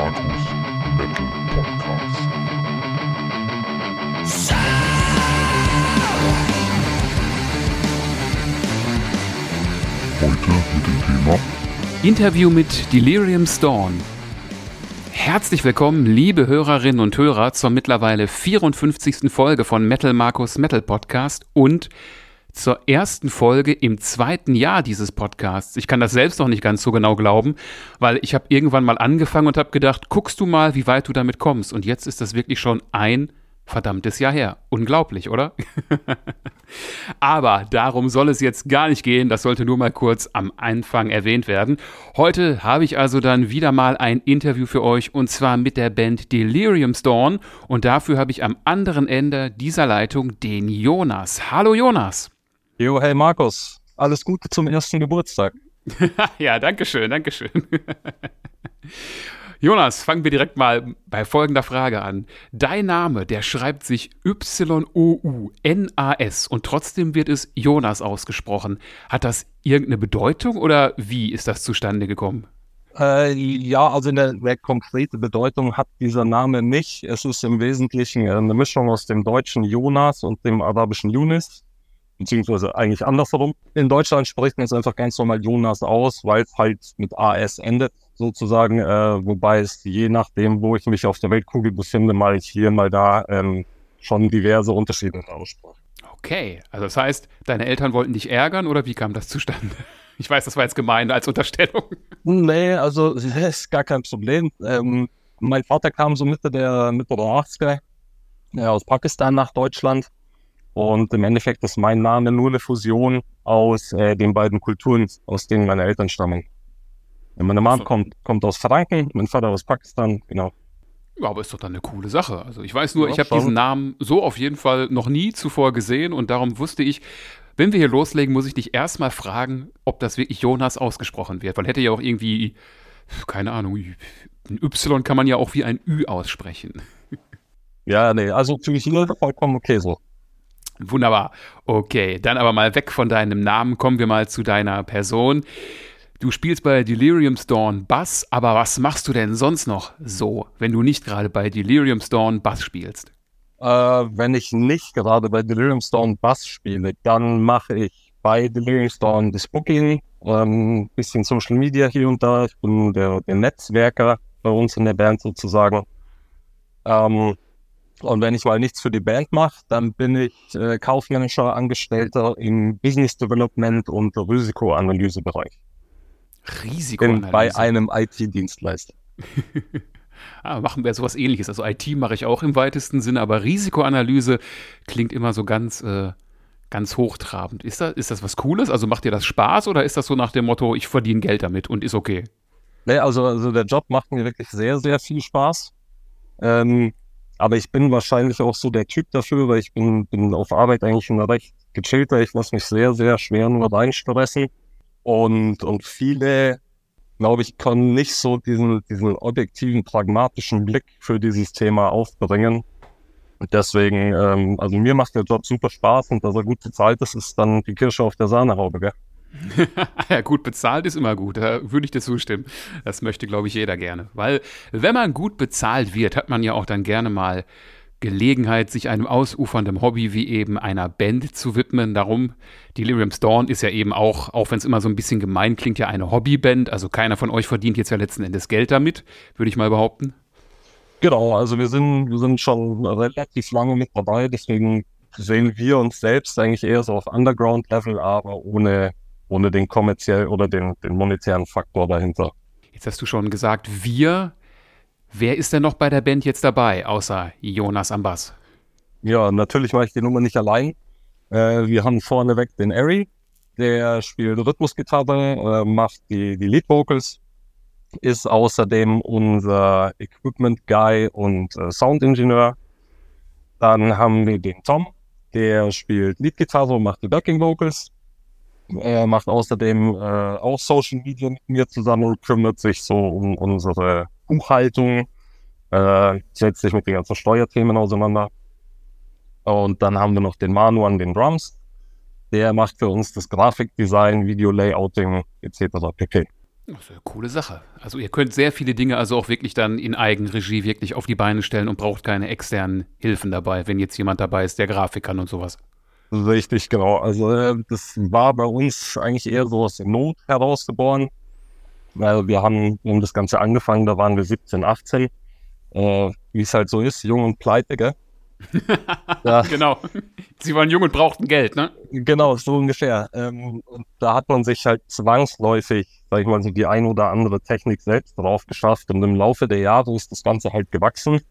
Markus Metal Podcast. Heute mit dem Thema Interview mit Delirium Storm. Herzlich willkommen, liebe Hörerinnen und Hörer, zur mittlerweile 54. Folge von Metal Markus Metal Podcast und zur ersten Folge im zweiten Jahr dieses Podcasts. Ich kann das selbst noch nicht ganz so genau glauben, weil ich habe irgendwann mal angefangen und habe gedacht, guckst du mal, wie weit du damit kommst. Und jetzt ist das wirklich schon ein verdammtes Jahr her. Unglaublich, oder? Aber darum soll es jetzt gar nicht gehen. Das sollte nur mal kurz am Anfang erwähnt werden. Heute habe ich also dann wieder mal ein Interview für euch und zwar mit der Band Delirium Storm. Und dafür habe ich am anderen Ende dieser Leitung den Jonas. Hallo Jonas. Jo, hey Markus, alles Gute zum ersten Geburtstag. Ja, danke schön. Jonas, fangen wir direkt mal bei folgender Frage an. Dein Name, der schreibt sich Y-O-U-N-A-S und trotzdem wird es Jonas ausgesprochen. Hat das irgendeine Bedeutung oder wie ist das zustande gekommen? Ja, also eine konkrete Bedeutung hat dieser Name nicht. Es ist im Wesentlichen eine Mischung aus dem deutschen Jonas und dem arabischen Yunis, beziehungsweise eigentlich andersherum. In Deutschland spricht man es einfach ganz normal Jonas aus, weil es halt mit AS endet. Sozusagen, wobei es je nachdem, wo ich mich auf der Weltkugel befinde, mal hier, mal da, schon diverse Unterschiede in der Aussprache. Okay, also das heißt, deine Eltern wollten dich ärgern oder wie kam das zustande? Ich weiß, das war jetzt gemein als Unterstellung. Nee, also das ist gar kein Problem. Mein Vater kam so Mitte der 80er aus Pakistan nach Deutschland und im Endeffekt ist mein Name nur eine Fusion aus den beiden Kulturen, aus denen meine Eltern stammen. Meine Mom kommt aus Franken, mein Vater aus Pakistan, genau. Ja, aber ist doch dann eine coole Sache. Also ich weiß nur, Ja, ich habe diesen Namen so auf jeden Fall noch nie zuvor gesehen und darum wusste ich, wenn wir hier loslegen, muss ich dich erstmal fragen, ob das wirklich Jonas ausgesprochen wird, weil hätte ja auch irgendwie, keine Ahnung, ein Y kann man ja auch wie ein Ü aussprechen. Ja, nee, also für mich vollkommen okay so. Wunderbar. Okay, dann aber mal weg von deinem Namen, kommen wir mal zu deiner Person. Du spielst bei Delirium Storm Bass, aber was machst du denn sonst noch so, wenn du nicht gerade bei Delirium Storm Bass spielst? Wenn ich nicht gerade bei Delirium Storm Bass spiele, dann mache ich bei Delirium Storm das Booking, bisschen Social Media hier und da. Ich bin der Netzwerker bei uns in der Band sozusagen. Und wenn ich mal nichts für die Band mache, dann bin ich kaufmännischer Angestellter im Business Development und Risikoanalysebereich. Risikoanalyse? Bei einem IT-Dienstleister. Machen wir sowas Ähnliches. Also IT mache ich auch im weitesten Sinne, aber Risikoanalyse klingt immer so ganz hochtrabend. Ist das was Cooles? Also macht dir das Spaß oder ist das so nach dem Motto, ich verdiene Geld damit und ist okay? Nee, also der Job macht mir wirklich sehr, sehr viel Spaß. Aber ich bin wahrscheinlich auch so der Typ dafür, weil ich bin auf Arbeit eigentlich ein recht gechillter. Ich lasse mich sehr, sehr schwer nur reinstressen. Und viele, glaube ich, können nicht so diesen objektiven, pragmatischen Blick für dieses Thema aufbringen. Und deswegen, also mir macht der Job super Spaß und dass er gut bezahlt ist, ist dann die Kirsche auf der Sahnehaube, gell? Ja, gut bezahlt ist immer gut, da würde ich dir zustimmen. Das möchte, glaube ich, jeder gerne. Weil, wenn man gut bezahlt wird, hat man ja auch dann gerne mal Gelegenheit, sich einem ausufernden Hobby wie eben einer Band zu widmen. Darum, Delirium Storm ist ja eben auch wenn es immer so ein bisschen gemein klingt, ja eine Hobbyband. Also keiner von euch verdient jetzt ja letzten Endes Geld damit, würde ich mal behaupten. Genau, also wir sind schon relativ lange mit dabei, deswegen sehen wir uns selbst eigentlich eher so auf Underground-Level, aber ohne den kommerziellen oder den monetären Faktor dahinter. Jetzt hast du schon gesagt, wir. Wer ist denn noch bei der Band jetzt dabei, außer Jonas am Bass? Ja, natürlich mache ich die Nummer nicht allein. Wir haben vorneweg den Ari, der spielt Rhythmusgitarre, macht die Lead Vocals, ist außerdem unser Equipment Guy und Soundingenieur. Dann haben wir den Tom, der spielt Leadgitarre und macht die Backing Vocals. Er macht außerdem auch Social Media mit mir zusammen und kümmert sich so um unsere Buchhaltung, setzt sich mit den ganzen Steuerthemen auseinander. Und dann haben wir noch den Manu an den Drums. Der macht für uns das Grafikdesign, Video-Layouting etc. pp. Das ist eine coole Sache. Also ihr könnt sehr viele Dinge also auch wirklich dann in Eigenregie wirklich auf die Beine stellen und braucht keine externen Hilfen dabei, wenn jetzt jemand dabei ist, der Grafik kann und sowas. Richtig, genau. Also das war bei uns eigentlich eher so aus der Not herausgeboren. Weil wir haben das Ganze angefangen, da waren wir 17, 18. Wie es halt so ist, jung und pleite, gell? Ja, Genau. Sie waren jung und brauchten Geld, ne? genau, so ungefähr. Und da hat man sich halt zwangsläufig, sag ich mal, so die ein oder andere Technik selbst drauf geschafft. Und im Laufe der Jahre ist das Ganze halt gewachsen.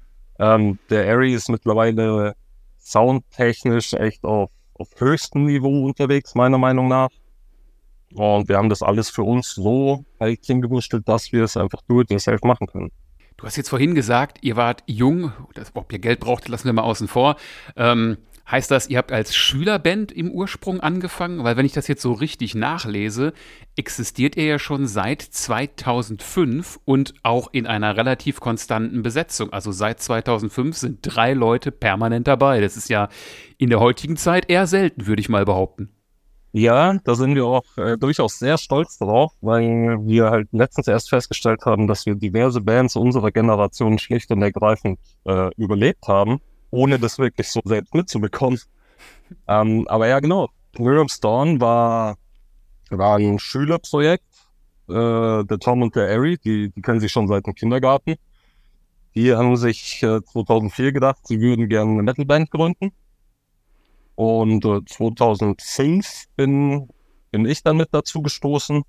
Der Arri ist mittlerweile soundtechnisch echt auf höchstem Niveau unterwegs, meiner Meinung nach. Und wir haben das alles für uns so halt hingewurschtelt, dass wir es einfach do-it-yourself machen können. Du hast jetzt vorhin gesagt, ihr wart jung, ob ihr Geld braucht, lassen wir mal außen vor. Heißt das, ihr habt als Schülerband im Ursprung angefangen? Weil wenn ich das jetzt so richtig nachlese, existiert ihr ja schon seit 2005 und auch in einer relativ konstanten Besetzung. Also seit 2005 sind 3 Leute permanent dabei. Das ist ja in der heutigen Zeit eher selten, würde ich mal behaupten. Ja, da sind wir auch durchaus sehr stolz drauf, weil wir halt letztens erst festgestellt haben, dass wir diverse Bands unserer Generation schlicht und ergreifend überlebt haben, ohne das wirklich so selbst mitzubekommen. Aber ja, genau. Lyrium's Dawn war ein Schülerprojekt. Der Tom und der Arri, die kennen sich schon seit dem Kindergarten. Die haben sich 2004 gedacht, sie würden gerne eine Metalband gründen. Und 2005 bin ich dann mit dazu gestoßen.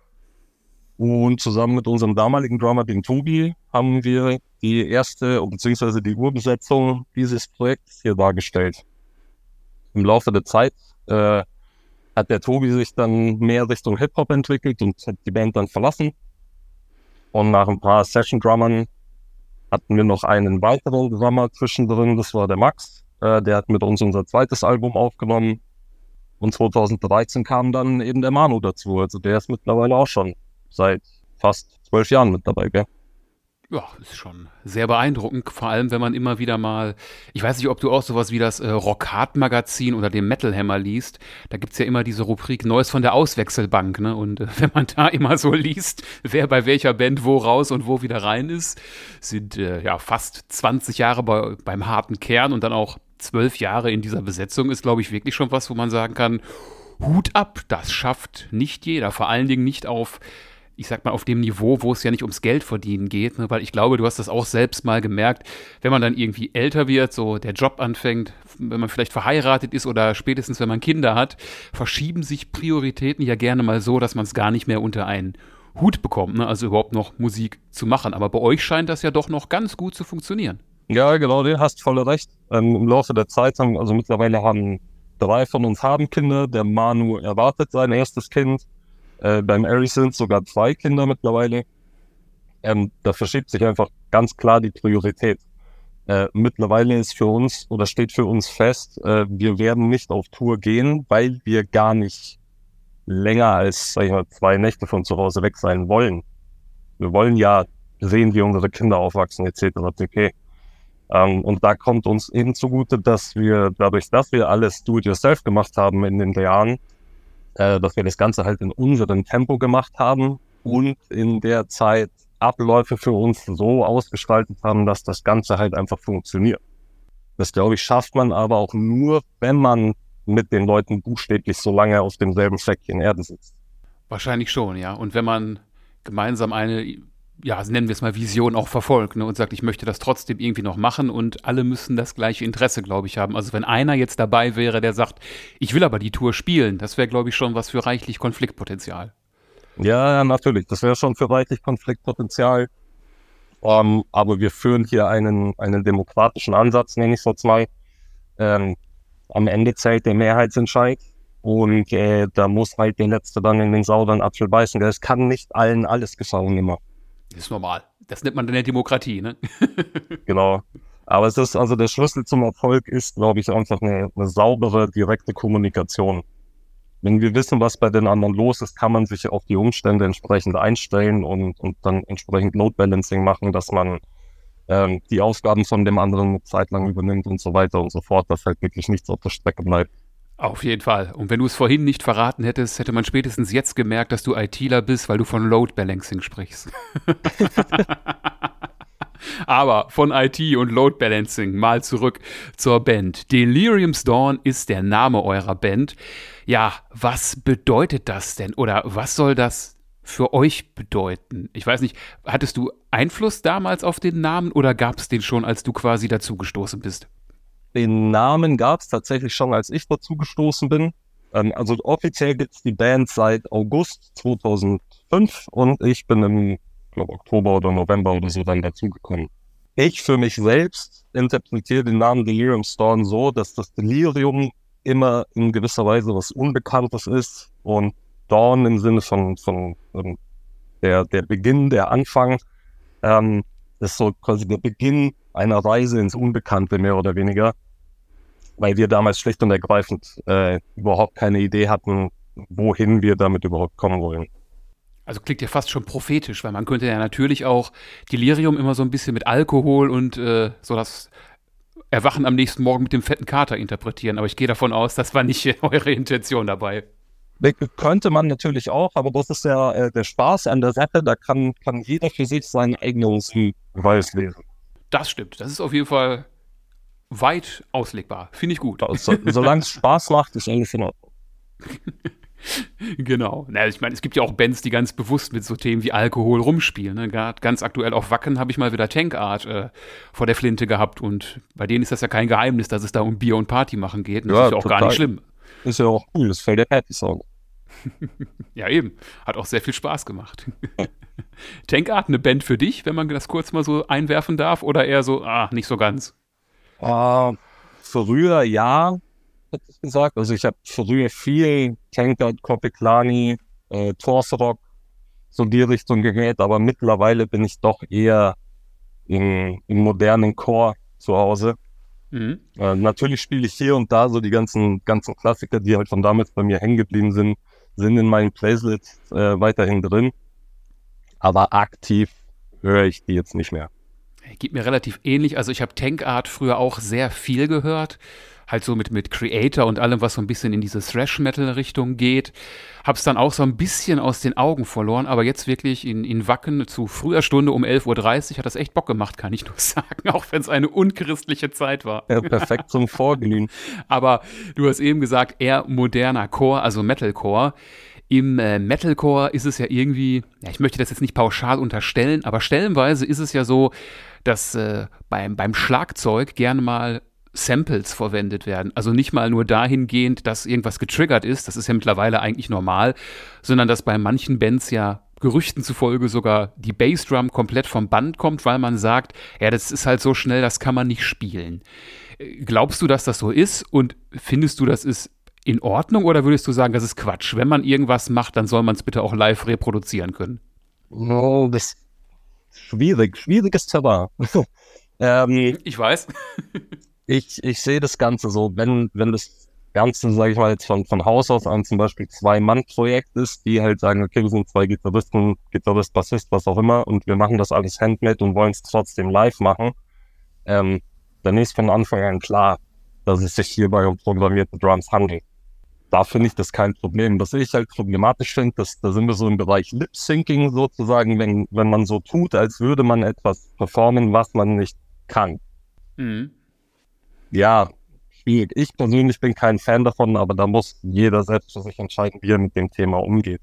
Und zusammen mit unserem damaligen Drummer, dem Tobi, haben wir die erste bzw. die Urbesetzung dieses Projekts hier dargestellt. Im Laufe der Zeit hat der Tobi sich dann mehr Richtung Hip-Hop entwickelt und hat die Band dann verlassen. Und nach ein paar Session-Drummern hatten wir noch einen weiteren Drummer zwischendrin, das war der Max. Der hat mit uns unser zweites Album aufgenommen. Und 2013 kam dann eben der Manu dazu. Also der ist mittlerweile auch schon seit fast 12 Jahren mit dabei, gell? Ja, ist schon sehr beeindruckend, vor allem wenn man immer wieder mal, ich weiß nicht, ob du auch sowas wie das Rockhard-Magazin oder den Metal Hammer liest, da gibt's ja immer diese Rubrik Neues von der Auswechselbank, ne? Und wenn man da immer so liest, wer bei welcher Band wo raus und wo wieder rein ist, sind ja fast 20 Jahre beim harten Kern und dann auch 12 Jahre in dieser Besetzung ist, glaube ich, wirklich schon was, wo man sagen kann, Hut ab, das schafft nicht jeder, vor allen Dingen nicht auf, ich sag mal, auf dem Niveau, wo es ja nicht ums Geld verdienen geht, ne? Weil ich glaube, du hast das auch selbst mal gemerkt, wenn man dann irgendwie älter wird, so der Job anfängt, wenn man vielleicht verheiratet ist oder spätestens, wenn man Kinder hat, verschieben sich Prioritäten ja gerne mal so, dass man es gar nicht mehr unter einen Hut bekommt, ne? Also überhaupt noch Musik zu machen. Aber bei euch scheint das ja doch noch ganz gut zu funktionieren. Ja, genau, du hast voll recht. Im Laufe der Zeit mittlerweile haben 3 von uns haben Kinder. Der Manu erwartet sein erstes Kind. Beim Arri sind sogar 2 Kinder mittlerweile. Da verschiebt sich einfach ganz klar die Priorität. Mittlerweile ist für uns oder steht für uns fest, wir werden nicht auf Tour gehen, weil wir gar nicht länger als, sag ich mal, 2 Nächte von zu Hause weg sein wollen. Wir wollen ja sehen, wie unsere Kinder aufwachsen etc. pp. Und da kommt uns eben zugute, dass wir dadurch, dass wir alles do-it-yourself gemacht haben in den Jahren, dass wir das Ganze halt in unserem Tempo gemacht haben und in der Zeit Abläufe für uns so ausgestaltet haben, dass das Ganze halt einfach funktioniert. Das, glaube ich, schafft man aber auch nur, wenn man mit den Leuten buchstäblich so lange auf demselben Fleckchen Erde sitzt. Wahrscheinlich schon, ja. Und wenn man gemeinsam eine, ja, nennen wir es mal Vision auch verfolgt, ne, und sagt, ich möchte das trotzdem irgendwie noch machen und alle müssen das gleiche Interesse, glaube ich, haben. Also wenn einer jetzt dabei wäre, der sagt, ich will aber die Tour spielen, das wäre, glaube ich, schon was für reichlich Konfliktpotenzial. Ja, natürlich. Das wäre schon für reichlich Konfliktpotenzial. Aber wir führen hier einen demokratischen Ansatz, nenne ich es jetzt mal. Am Ende zählt der Mehrheitsentscheid. Und da muss halt der Letzte dann in den sauren Apfel beißen. Es kann nicht allen alles gefallen immer. Das ist normal. Das nennt man in der Demokratie, ne? Genau. Aber es ist, also der Schlüssel zum Erfolg ist, glaube ich, einfach eine saubere, direkte Kommunikation. Wenn wir wissen, was bei den anderen los ist, kann man sich auf die Umstände entsprechend einstellen und dann entsprechend Load Balancing machen, dass man die Aufgaben von dem anderen eine Zeit lang übernimmt und so weiter und so fort, dass halt wirklich nichts auf der Strecke bleibt. Auf jeden Fall. Und wenn du es vorhin nicht verraten hättest, hätte man spätestens jetzt gemerkt, dass du ITler bist, weil du von Load Balancing sprichst. Aber von IT und Load Balancing mal zurück zur Band. Delirium's Dawn ist der Name eurer Band. Ja, was bedeutet das denn? Oder was soll das für euch bedeuten? Ich weiß nicht, hattest du Einfluss damals auf den Namen oder gab es den schon, als du quasi dazugestoßen bist? Den Namen gab es tatsächlich schon, als ich dazu gestoßen bin. Also offiziell gibt es die Band seit August 2005 und ich bin im Oktober oder November oder so dann dazugekommen. Ich für mich selbst interpretiere den Namen Delirium's Dawn so, dass das Delirium immer in gewisser Weise was Unbekanntes ist und Dawn im Sinne von der Beginn, der Anfang, ist so quasi der Beginn einer Reise ins Unbekannte, mehr oder weniger, weil wir damals schlicht und ergreifend überhaupt keine Idee hatten, wohin wir damit überhaupt kommen wollen. Also klingt ja fast schon prophetisch, weil man könnte ja natürlich auch Delirium immer so ein bisschen mit Alkohol und so das Erwachen am nächsten Morgen mit dem fetten Kater interpretieren. Aber ich gehe davon aus, das war nicht eure Intention dabei. Könnte man natürlich auch, aber das ist ja der Spaß an der Sache. Da kann jeder für sich seinen eigenen Beweis lesen. Das stimmt. Das ist auf jeden Fall weit auslegbar. Finde ich gut. Solange es Spaß macht, ist alles in Ordnung. Genau. Na, ich meine, es gibt ja auch Bands, die ganz bewusst mit so Themen wie Alkohol rumspielen. Ne? Gerade ganz aktuell auf Wacken habe ich mal wieder Tankart vor der Flinte gehabt und bei denen ist das ja kein Geheimnis, dass es da um Bier und Party machen geht. Und das ist ja auch total. Gar nicht schlimm. Ist ja auch cool, das fällt der Party-Song. Ja, eben. Hat auch sehr viel Spaß gemacht. Tankart, eine Band für dich, wenn man das kurz mal so einwerfen darf, oder eher so, nicht so ganz? Früher ja, hätte ich gesagt. Also ich habe früher viel Tankard, Kopiklani, Torsrock, so die Richtung gehört, aber mittlerweile bin ich doch eher im modernen Core zu Hause. Mhm. Natürlich spiele ich hier und da so die ganzen Klassiker, die halt von damals bei mir hängen geblieben sind in meinen Playlists weiterhin drin. Aber aktiv höre ich die jetzt nicht mehr. Geht mir relativ ähnlich. Also ich habe Tankart früher auch sehr viel gehört. Halt so mit Creator und allem, was so ein bisschen in diese Thrash-Metal-Richtung geht. Hab's dann auch so ein bisschen aus den Augen verloren, aber jetzt wirklich in Wacken zu früher Stunde um 11:30 Uhr hat das echt Bock gemacht, kann ich nur sagen, auch wenn es eine unchristliche Zeit war. Ja, perfekt zum Vorglühen. Aber du hast eben gesagt, eher moderner Core, also Metalcore. Im Metalcore ist es ja irgendwie, ja, ich möchte das jetzt nicht pauschal unterstellen, aber stellenweise ist es ja so, dass beim Schlagzeug gerne mal Samples verwendet werden. Also nicht mal nur dahingehend, dass irgendwas getriggert ist, das ist ja mittlerweile eigentlich normal, sondern dass bei manchen Bands ja Gerüchten zufolge sogar die Bassdrum komplett vom Band kommt, weil man sagt, ja, das ist halt so schnell, das kann man nicht spielen. Glaubst du, dass das so ist und findest du, das ist in Ordnung oder würdest du sagen, das ist Quatsch? Wenn man irgendwas macht, dann soll man es bitte auch live reproduzieren können. Oh, das ist schwieriges Terrain. Ich weiß. Ich sehe das Ganze so, wenn das Ganze, sage ich mal, jetzt von Haus aus an zum Beispiel 2-Mann-Projekt ist, die halt sagen, okay, wir sind 2 Gitarristen, Gitarrist, Bassist, was auch immer, und wir machen das alles handmade und wollen es trotzdem live machen, dann ist von Anfang an klar, dass es sich hierbei um programmierte Drums handelt. Da finde ich das kein Problem. Was ich halt problematisch finde, da sind wir so im Bereich Lip-Syncing sozusagen, wenn man so tut, als würde man etwas performen, was man nicht kann. Mhm. Ja, schwierig. Ich persönlich bin kein Fan davon, aber da muss jeder selbst für sich entscheiden, wie er mit dem Thema umgeht.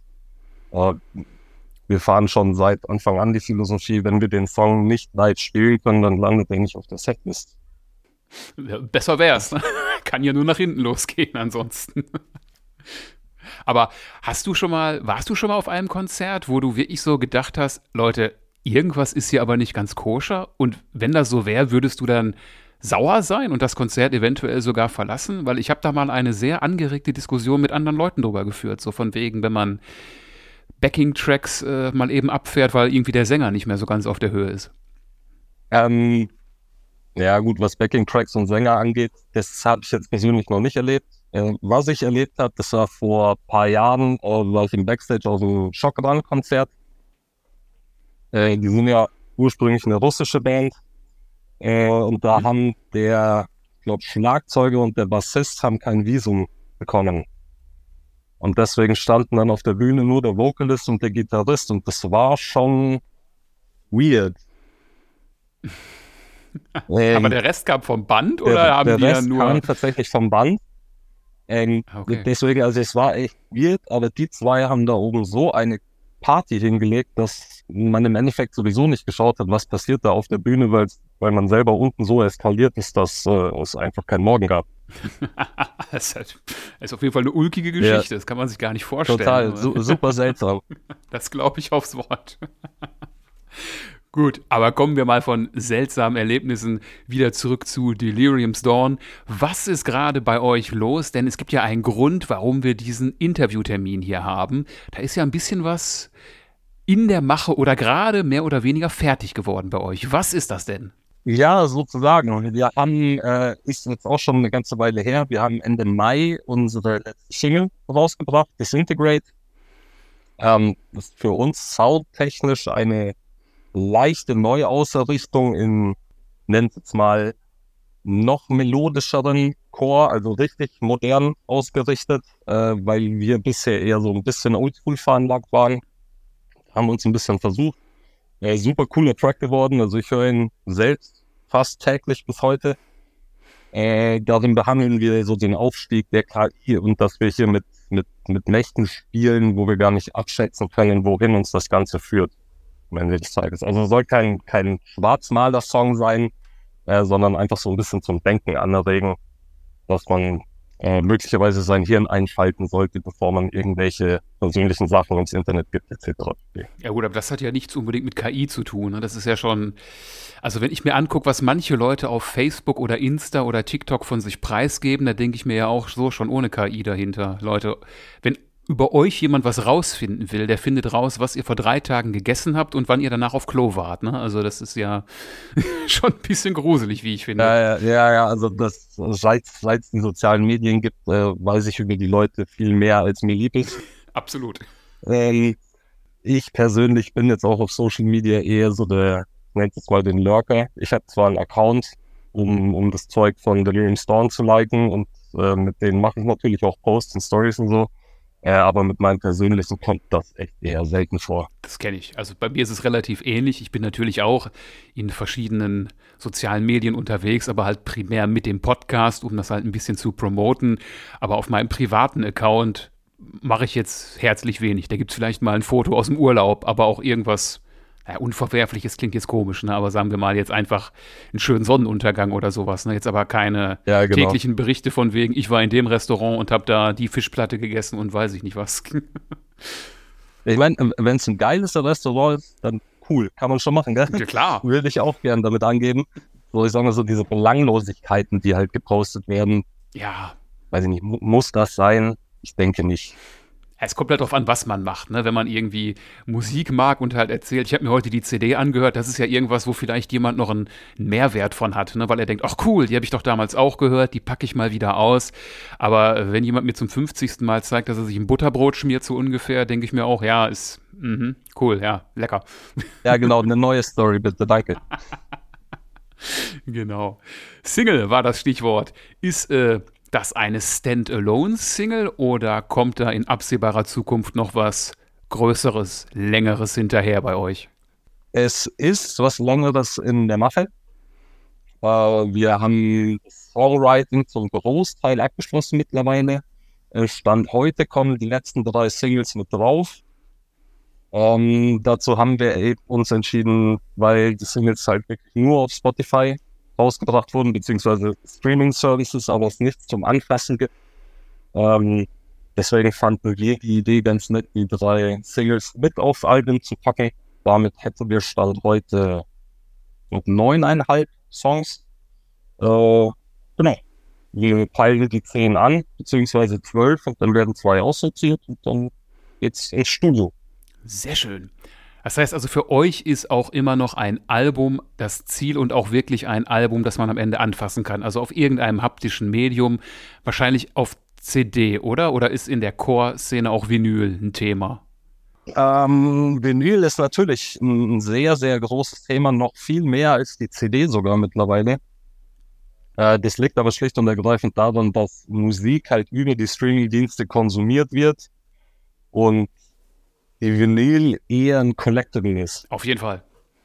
Wir fahren schon seit Anfang an die Philosophie, wenn wir den Song nicht live spielen können, dann landet er nicht auf der Setlist. Ja, besser wär's. Kann ja nur nach hinten losgehen ansonsten. Aber warst du schon mal auf einem Konzert, wo du wirklich so gedacht hast, Leute, irgendwas ist hier aber nicht ganz koscher? Und wenn das so wäre, würdest du dann sauer sein und das Konzert eventuell sogar verlassen? Weil ich habe da mal eine sehr angeregte Diskussion mit anderen Leuten drüber geführt. So von wegen, wenn man Backing-Tracks mal eben abfährt, weil irgendwie der Sänger nicht mehr so ganz auf der Höhe ist. Ja gut, was Backing-Tracks und Sänger angeht, das habe ich jetzt persönlich noch nicht erlebt. Was ich erlebt habe, das war vor ein paar Jahren, war ich im Backstage aus dem Shockran-Konzert. Die sind ja ursprünglich eine russische Band. Und da haben der Schlagzeuger und der Bassist haben kein Visum bekommen. Und deswegen standen dann auf der Bühne nur der Vocalist und der Gitarrist und das war schon weird. Aber der Rest kam vom Band oder haben der die ja Rest nur... kam tatsächlich vom Band. Okay. Deswegen, also es war echt weird, aber die zwei haben da oben so eine Party hingelegt, dass man im Endeffekt sowieso nicht geschaut hat, was passiert da auf der Bühne, weil man selber unten so eskaliert ist, dass es einfach keinen Morgen gab. Das ist auf jeden Fall eine ulkige Geschichte, das kann man sich gar nicht vorstellen. Total, super seltsam. Das glaube ich aufs Wort. Gut, aber kommen wir mal von seltsamen Erlebnissen wieder zurück zu Delirium's Dawn. Was ist gerade bei euch los? Denn es gibt ja einen Grund, warum wir diesen Interviewtermin hier haben. Da ist ja ein bisschen was in der Mache oder gerade mehr oder weniger fertig geworden bei euch. Was ist das denn? Ja, sozusagen. Wir haben, ist jetzt auch schon eine ganze Weile her, wir haben Ende Mai unsere letzte Single rausgebracht, Disintegrate. Das ist für uns soundtechnisch eine leichte Neuausrichtung in, nennt es mal, noch melodischeren Chor, also richtig modern ausgerichtet, weil wir bisher eher so ein bisschen oldschool veranlagt waren. Haben uns ein bisschen versucht. Super cooler Track geworden, also ich höre ihn selbst fast täglich bis heute. Darin behandeln wir so den Aufstieg der KI und dass wir hier mit Mächten spielen, wo wir gar nicht abschätzen können, wohin uns das Ganze führt. Am Ende des Tages. Also es soll kein Schwarzmaler-Song sein, sondern einfach so ein bisschen zum Denken anregen, dass man möglicherweise sein Hirn einschalten sollte, bevor man irgendwelche persönlichen Sachen ins Internet gibt, etc. Ja gut, aber das hat ja nichts unbedingt mit KI zu tun. Ne? Das ist ja schon, also wenn ich mir angucke, was manche Leute auf Facebook oder Insta oder TikTok von sich preisgeben, da denke ich mir ja auch so schon ohne KI dahinter. Leute, wenn über euch jemand was rausfinden will, der findet raus, was ihr vor 3 Tagen gegessen habt und wann ihr danach auf Klo wart. Ne? Also das ist ja schon ein bisschen gruselig, wie ich finde. Ja, also seit es die sozialen Medien gibt, weiß ich über die Leute viel mehr, als mir lieb ist. Absolut. Ich persönlich bin jetzt auch auf Social Media eher so nennt es mal den Lurker. Ich habe zwar einen Account, um das Zeug von Delirium's Dawn zu liken und mit denen mache ich natürlich auch Posts und Stories und so. Aber mit meinem persönlichen kommt das echt eher selten vor. Das kenne ich. Also bei mir ist es relativ ähnlich. Ich bin natürlich auch in verschiedenen sozialen Medien unterwegs, aber halt primär mit dem Podcast, um das halt ein bisschen zu promoten. Aber auf meinem privaten Account mache ich jetzt herzlich wenig. Da gibt es vielleicht mal ein Foto aus dem Urlaub, aber auch irgendwas Unverwerfliches klingt jetzt komisch, ne? Aber sagen wir mal jetzt einfach einen schönen Sonnenuntergang oder sowas. Ne? Jetzt aber keine täglichen Berichte von wegen, ich war in dem Restaurant und habe da die Fischplatte gegessen und weiß ich nicht was. Ich meine, wenn es ein geiles Restaurant ist, dann cool, kann man schon machen, gell? Ja, klar. Würde ich auch gern damit angeben. So, ich sage mal so, diese Belanglosigkeiten, die halt gepostet werden. Ja. Weiß ich nicht, muss das sein? Ich denke nicht. Es kommt halt darauf an, was man macht, ne? Wenn man irgendwie Musik mag und halt erzählt, ich habe mir heute die CD angehört, das ist ja irgendwas, wo vielleicht jemand noch einen Mehrwert von hat, ne? Weil er denkt, ach cool, die habe ich doch damals auch gehört, die packe ich mal wieder aus. Aber wenn jemand mir zum 50. Mal zeigt, dass er sich ein Butterbrot schmiert, so ungefähr, denke ich mir auch, ja, ist cool, ja, lecker. Ja, genau, eine neue Story, bitte, danke. Genau. Single war das Stichwort. Ist das eine Standalone-Single oder kommt da in absehbarer Zukunft noch was Größeres, Längeres hinterher bei euch? Es ist was Längeres in der Mache. Wir haben das Songwriting zum Großteil abgeschlossen mittlerweile. Stand heute kommen die letzten 3 Singles mit drauf. Dazu haben wir uns entschieden, weil die Singles halt wirklich nur auf Spotify rausgebracht wurden, beziehungsweise Streaming-Services, aber es nichts zum Anfassen gibt. Deswegen fanden wir die Idee ganz nett, die 3 Singles mit aufs Album zu packen. Damit hätten wir Stand heute 9,5 Songs. Genau. Wir peilen die 10 an, beziehungsweise 12 und dann werden 2 aussortiert und dann geht's ins Studio. Sehr schön. Das heißt also, für euch ist auch immer noch ein Album das Ziel und auch wirklich ein Album, das man am Ende anfassen kann. Also auf irgendeinem haptischen Medium, wahrscheinlich auf CD, oder? Oder ist in der Core-Szene auch Vinyl ein Thema? Vinyl ist natürlich ein sehr, sehr großes Thema, noch viel mehr als die CD sogar mittlerweile. Das liegt aber schlicht und ergreifend daran, dass Musik halt über die Streaming-Dienste konsumiert wird und die Vinyl eher ein Collectible ist. Auf jeden Fall.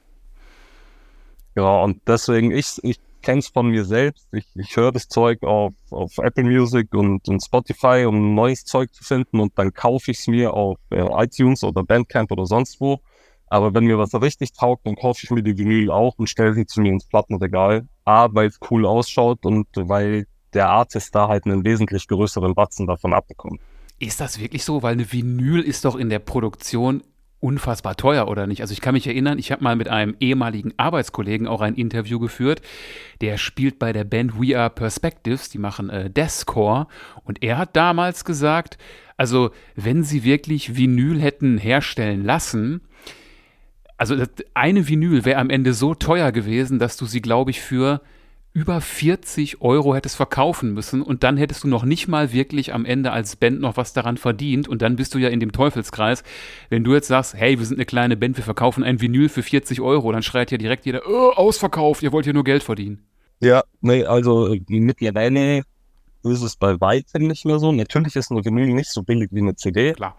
Ja, und deswegen, ich kenne es von mir selbst. Ich höre das Zeug auf Apple Music und Spotify, um neues Zeug zu finden, und dann kaufe ich es mir auf iTunes oder Bandcamp oder sonst wo. Aber wenn mir was richtig taugt, dann kaufe ich mir die Vinyl auch und stelle sie zu mir ins Plattenregal. A, weil es cool ausschaut und weil der Artist da halt einen wesentlich größeren Batzen davon abbekommt. Ist das wirklich so? Weil eine Vinyl ist doch in der Produktion unfassbar teuer, oder nicht? Also ich kann mich erinnern, ich habe mal mit einem ehemaligen Arbeitskollegen auch ein Interview geführt. Der spielt bei der Band We Are Perspectives, die machen Deathcore. Und er hat damals gesagt, also wenn sie wirklich Vinyl hätten herstellen lassen, also eine Vinyl wäre am Ende so teuer gewesen, dass du sie, glaube ich, für über 40 € hättest verkaufen müssen, und dann hättest du noch nicht mal wirklich am Ende als Band noch was daran verdient, und dann bist du ja in dem Teufelskreis. Wenn du jetzt sagst, hey, wir sind eine kleine Band, wir verkaufen ein Vinyl für 40 €, dann schreit ja direkt jeder, ausverkauft, ihr wollt ja nur Geld verdienen. Ja, nee, also mittlerweile ist es bei weitem nicht mehr so. Natürlich ist eine Vinyl nicht so billig wie eine CD. Klar.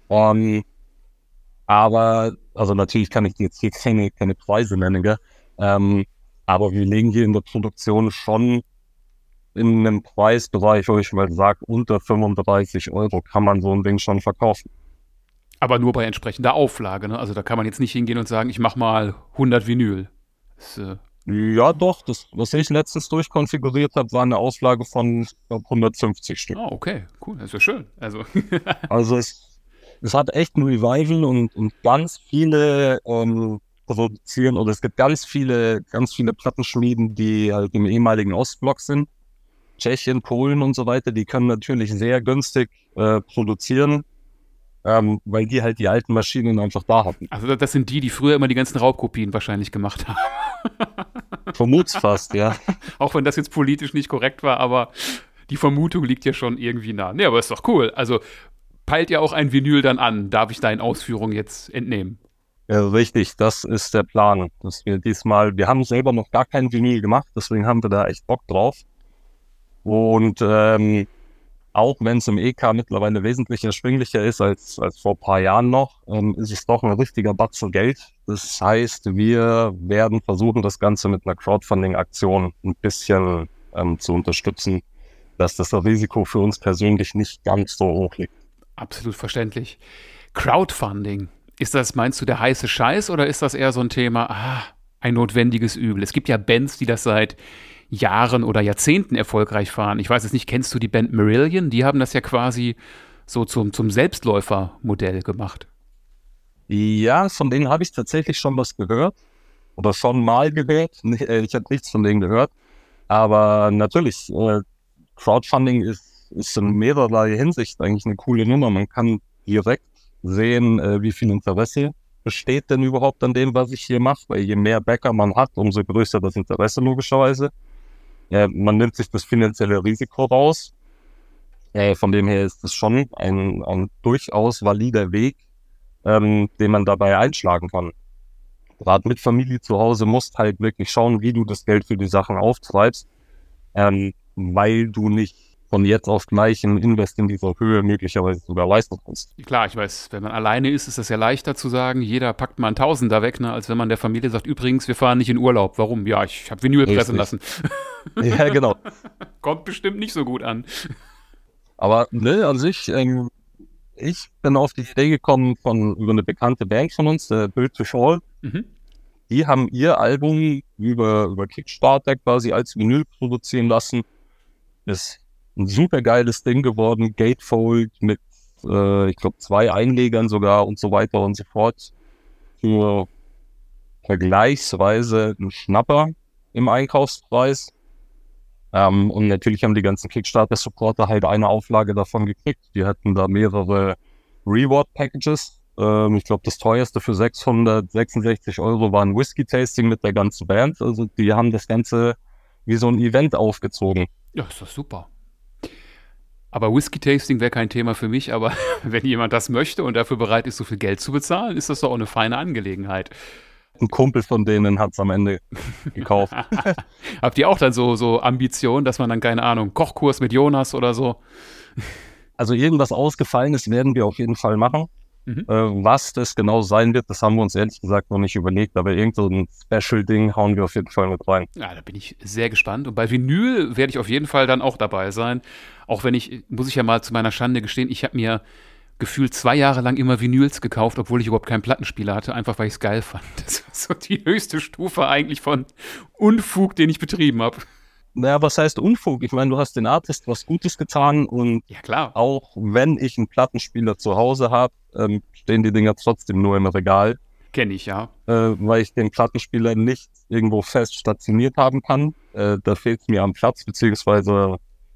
Aber, also natürlich kann ich dir jetzt hier keine Preise nennen, gell? Aber wir legen hier in der Produktion schon in einem Preisbereich, wo ich mal sage, unter 35 € kann man so ein Ding schon verkaufen. Aber nur bei entsprechender Auflage, ne? Also da kann man jetzt nicht hingehen und sagen, ich mach mal 100 Vinyl. Das, Ja, doch, das, was ich letztens durchkonfiguriert habe, war eine Auflage von, ich glaub, 150 Stück. oh, okay, cool, das ist ja schön. Also Also es hat echt ein Revival und ganz viele produzieren, oder es gibt ganz viele Plattenschmieden, die halt im ehemaligen Ostblock sind. Tschechien, Polen und so weiter, die können natürlich sehr günstig produzieren, weil die halt die alten Maschinen einfach da hatten. Also das sind die früher immer die ganzen Raubkopien wahrscheinlich gemacht haben. Vermut's fast, ja. Auch wenn das jetzt politisch nicht korrekt war, aber die Vermutung liegt ja schon irgendwie nah. Nee, aber ist doch cool. Also peilt ja auch ein Vinyl dann an, darf ich deinen Ausführungen jetzt entnehmen. Ja, richtig, das ist der Plan, dass wir haben selber noch gar kein Vinyl gemacht, deswegen haben wir da echt Bock drauf. Und auch wenn es im EK mittlerweile wesentlich erschwinglicher ist als vor ein paar Jahren noch, ist es doch ein richtiger Batzen Geld. Das heißt, wir werden versuchen, das Ganze mit einer Crowdfunding-Aktion ein bisschen zu unterstützen, dass das Risiko für uns persönlich nicht ganz so hoch liegt. Absolut verständlich. Crowdfunding, ist das, meinst du, der heiße Scheiß, oder ist das eher so ein Thema, ein notwendiges Übel? Es gibt ja Bands, die das seit Jahren oder Jahrzehnten erfolgreich fahren. Ich weiß jetzt nicht, kennst du die Band Marillion? Die haben das ja quasi so zum Selbstläufermodell gemacht. Ja, von denen habe ich tatsächlich schon was gehört oder schon mal gehört. Ich habe nichts von denen gehört, aber natürlich, Crowdfunding ist in mehrerlei Hinsicht eigentlich eine coole Nummer. Man kann direkt sehen, wie viel Interesse besteht denn überhaupt an dem, was ich hier mache, weil je mehr Backer man hat, umso größer das Interesse logischerweise. Man nimmt sich das finanzielle Risiko raus. Von dem her ist es schon ein durchaus valider Weg, den man dabei einschlagen kann. Gerade mit Familie zu Hause musst halt wirklich schauen, wie du das Geld für die Sachen auftreibst, weil du nicht von jetzt auf gleich einen Invest in dieser Höhe möglicherweise sogar leisten kannst. Klar, ich weiß, wenn man alleine ist das ja leichter zu sagen, jeder packt mal einen Tausender weg, ne, als wenn man der Familie sagt, übrigens, wir fahren nicht in Urlaub. Warum? Ja, ich habe Vinyl pressen lassen. Ja, genau. Kommt bestimmt nicht so gut an. Aber ne, an sich, ich bin auf die Idee gekommen über eine bekannte Band von uns, Build to Fall. Mhm. Die haben ihr Album über Kickstarter quasi als Vinyl produzieren lassen. Ist ein super geiles Ding geworden, Gatefold mit, ich glaube, 2 Einlegern sogar und so weiter und so fort. Für vergleichsweise einen Schnapper im Einkaufspreis. Und natürlich haben die ganzen Kickstarter-Supporter halt eine Auflage davon gekriegt. Die hatten da mehrere Reward-Packages. Ich glaube, das teuerste für 666 € war ein Whisky-Tasting mit der ganzen Band. Also die haben das Ganze wie so ein Event aufgezogen. Ja, ist doch super. Aber Whisky-Tasting wäre kein Thema für mich, aber wenn jemand das möchte und dafür bereit ist, so viel Geld zu bezahlen, ist das doch auch eine feine Angelegenheit. ein Kumpel von denen hat es am Ende gekauft. Habt ihr auch dann so Ambitionen, dass man dann, keine Ahnung, Kochkurs mit Jonas oder so? Also irgendwas Ausgefallenes werden wir auf jeden Fall machen. Was das genau sein wird, das haben wir uns ehrlich gesagt noch nicht überlegt, aber irgend so ein Special-Ding hauen wir auf jeden Fall mit rein. Ja, da bin ich sehr gespannt. Und bei Vinyl werde ich auf jeden Fall dann auch dabei sein. Auch wenn muss ich ja mal zu meiner Schande gestehen, ich habe mir gefühlt 2 Jahre lang immer Vinyls gekauft, obwohl ich überhaupt keinen Plattenspieler hatte, einfach weil ich es geil fand. Das war so die höchste Stufe eigentlich von Unfug, den ich betrieben habe. Naja, was heißt Unfug? Ich meine, du hast den Artist was Gutes getan und Ja, klar. auch wenn ich einen Plattenspieler zu Hause habe, stehen die Dinger trotzdem nur im Regal, Kenne ich, ja. weil ich den Plattenspieler nicht irgendwo fest stationiert haben kann. Da fehlt es mir am Platz, beziehungsweise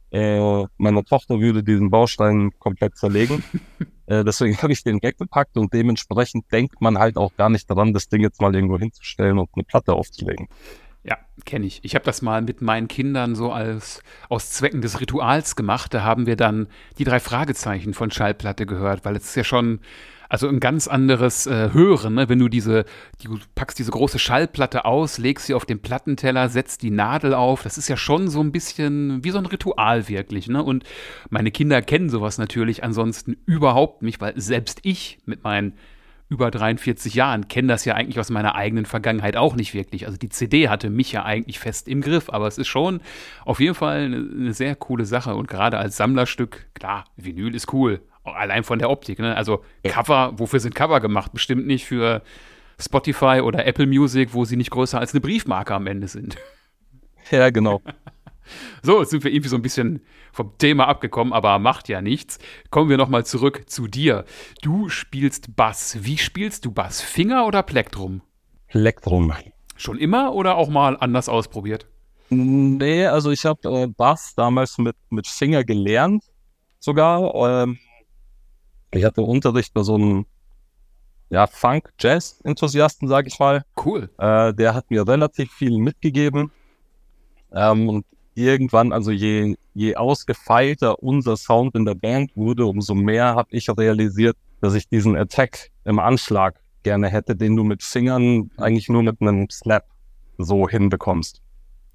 meine Tochter würde diesen Baustein komplett zerlegen. Deswegen habe ich den weggepackt und dementsprechend denkt man halt auch gar nicht daran, das Ding jetzt mal irgendwo hinzustellen und eine Platte aufzulegen. Ja, kenne ich. Ich habe das mal mit meinen Kindern so aus Zwecken des Rituals gemacht. Da haben wir dann die 3 Fragezeichen von Schallplatte gehört, weil es ist ja schon also ein ganz anderes Hören, ne? Wenn du packst diese große Schallplatte aus, legst sie auf den Plattenteller, setzt die Nadel auf. Das ist ja schon so ein bisschen wie so ein Ritual wirklich, ne? Und meine Kinder kennen sowas natürlich ansonsten überhaupt nicht, weil selbst ich mit meinen über 43 Jahren kenne das ja eigentlich aus meiner eigenen Vergangenheit auch nicht wirklich. Also die CD hatte mich ja eigentlich fest im Griff, aber es ist schon auf jeden Fall eine sehr coole Sache und gerade als Sammlerstück, klar, Vinyl ist cool, auch allein von der Optik, ne? Also Cover, wofür sind Cover gemacht? Bestimmt nicht für Spotify oder Apple Music, wo sie nicht größer als eine Briefmarke am Ende sind. Ja, genau. So, jetzt sind wir irgendwie so ein bisschen vom Thema abgekommen, aber macht ja nichts. Kommen wir nochmal zurück zu dir. Du spielst Bass. Wie spielst du Bass? Finger oder Plektrum? Plektrum. Schon immer oder auch mal anders ausprobiert? Nee, also ich habe Bass damals mit Finger gelernt sogar. Ich hatte Unterricht bei so einem Funk-Jazz-Enthusiasten, sage ich mal. Cool. Der hat mir relativ viel mitgegeben. Und irgendwann, also je ausgefeilter unser Sound in der Band wurde, umso mehr habe ich realisiert, dass ich diesen Attack im Anschlag gerne hätte, den du mit Fingern eigentlich nur mit einem Slap so hinbekommst.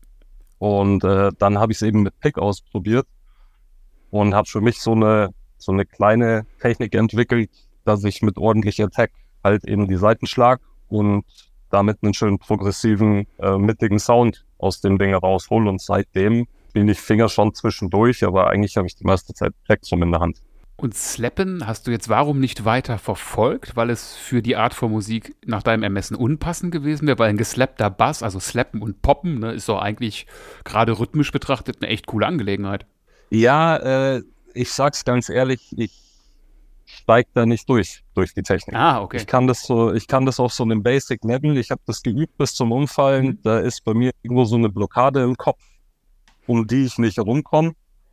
Und dann habe ich es eben mit Pick ausprobiert und habe für mich so eine kleine Technik entwickelt, dass ich mit ordentlich Attack halt eben die Saiten schlag und damit einen schönen progressiven, mittigen Sound aus dem Ding raushol und seitdem bin ich Finger schon zwischendurch, aber eigentlich habe ich die meiste Zeit Plektrum in der Hand. Und Slappen hast du jetzt warum nicht weiter verfolgt? Weil es für die Art von Musik nach deinem Ermessen unpassend gewesen wäre? Weil ein geslappter Bass, also Slappen und Poppen, ne, ist doch eigentlich gerade rhythmisch betrachtet eine echt coole Angelegenheit. Ja, ich sag's ganz ehrlich, ich steigt da nicht durch die Technik. Ah, okay. Ich kann das auf so einem Basic Level, ich habe das geübt bis zum Umfallen, da ist bei mir irgendwo so eine Blockade im Kopf, um die ich nicht herumkomme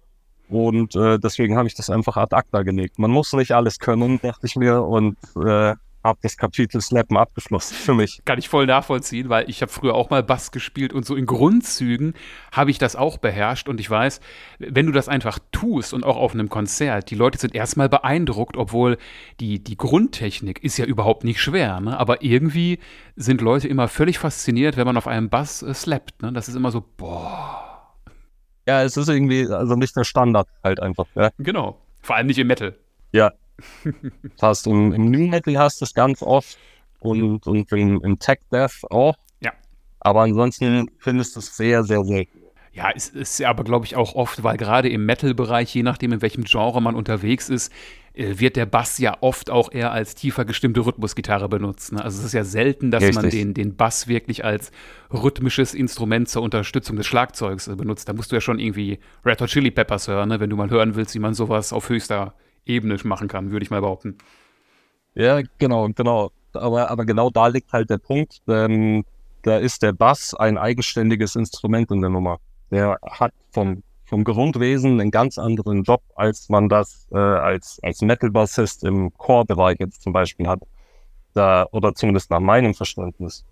und deswegen habe ich das einfach ad acta gelegt. Man muss nicht alles können, dachte ich mir und habe das Kapitel Slappen abgeschlossen für mich. Kann ich voll nachvollziehen, weil ich habe früher auch mal Bass gespielt und so in Grundzügen habe ich das auch beherrscht und ich weiß, wenn du das einfach tust und auch auf einem Konzert, die Leute sind erstmal beeindruckt, obwohl die Grundtechnik ist ja überhaupt nicht schwer, ne? Aber irgendwie sind Leute immer völlig fasziniert, wenn man auf einem Bass slappt, ne? Das ist immer so, boah. Ja, es ist irgendwie, also nicht der Standard halt einfach. Ja. Genau, vor allem nicht im Metal. Ja. Das heißt, im New Metal hast du es ganz oft und im Tech Death auch. Ja. Aber ansonsten findest du es sehr, sehr selten. Ja, es ist aber, glaube ich, auch oft, weil gerade im Metal-Bereich, je nachdem, in welchem Genre man unterwegs ist, wird der Bass ja oft auch eher als tiefer gestimmte Rhythmusgitarre benutzt. Ne? Also es ist ja selten, dass man den Bass wirklich als rhythmisches Instrument zur Unterstützung des Schlagzeugs benutzt. Da musst du ja schon irgendwie Red Hot Chili Peppers hören, ne? Wenn du mal hören willst, wie man sowas auf höchster Ebene machen kann, würde ich mal behaupten. Ja, genau. Aber genau da liegt halt der Punkt, denn da ist der Bass ein eigenständiges Instrument in der Nummer. Der hat vom Grundwesen einen ganz anderen Job, als man das als Metal-Bassist im Core-Bereich jetzt zum Beispiel hat. Oder zumindest nach meinem Verständnis.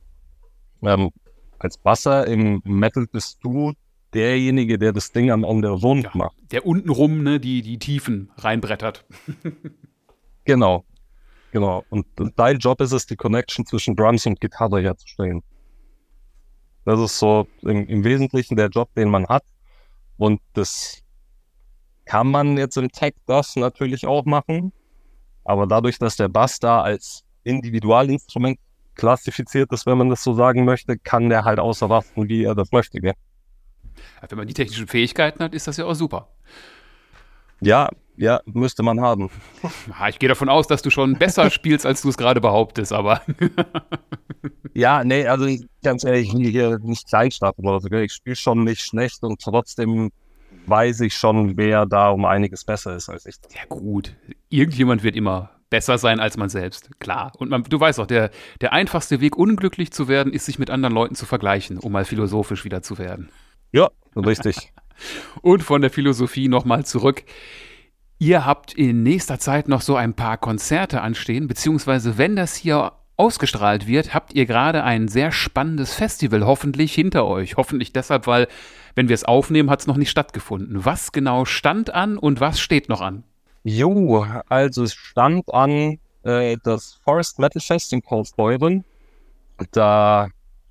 Als Basser im Metal bist du derjenige, der das Ding am Ende rund macht. Der untenrum, ne, die Tiefen reinbrettert. Genau. Genau. Und dein Job ist es, die Connection zwischen Drums und Gitarre herzustellen. Das ist so im Wesentlichen der Job, den man hat. Und das kann man jetzt im Tech-Bass natürlich auch machen. Aber dadurch, dass der Bass da als Individualinstrument klassifiziert ist, wenn man das so sagen möchte, kann der halt ausrasten, wie er das möchte. Gell? Wenn man die technischen Fähigkeiten hat, ist das ja auch super. Ja, müsste man haben. Ich gehe davon aus, dass du schon besser spielst, als du es gerade behauptest, aber Ja, nee, also ganz ehrlich, ich will hier nicht kleinschnappen oder so. Gell? Ich spiele schon nicht schlecht und trotzdem weiß ich schon, wer da um einiges besser ist als ich. ja gut, irgendjemand wird immer besser sein als man selbst, klar. Und du weißt auch, der einfachste Weg, unglücklich zu werden, ist, sich mit anderen Leuten zu vergleichen, um mal philosophisch wieder zu werden. Ja, richtig. Und von der Philosophie nochmal zurück. Ihr habt in nächster Zeit noch so ein paar Konzerte anstehen, beziehungsweise wenn das hier ausgestrahlt wird, habt ihr gerade ein sehr spannendes Festival hoffentlich hinter euch. Hoffentlich deshalb, weil, wenn wir es aufnehmen, hat es noch nicht stattgefunden. Was genau stand an und was steht noch an? Jo, also es stand an das Forest Metal Fest in Kaufbeuren. Da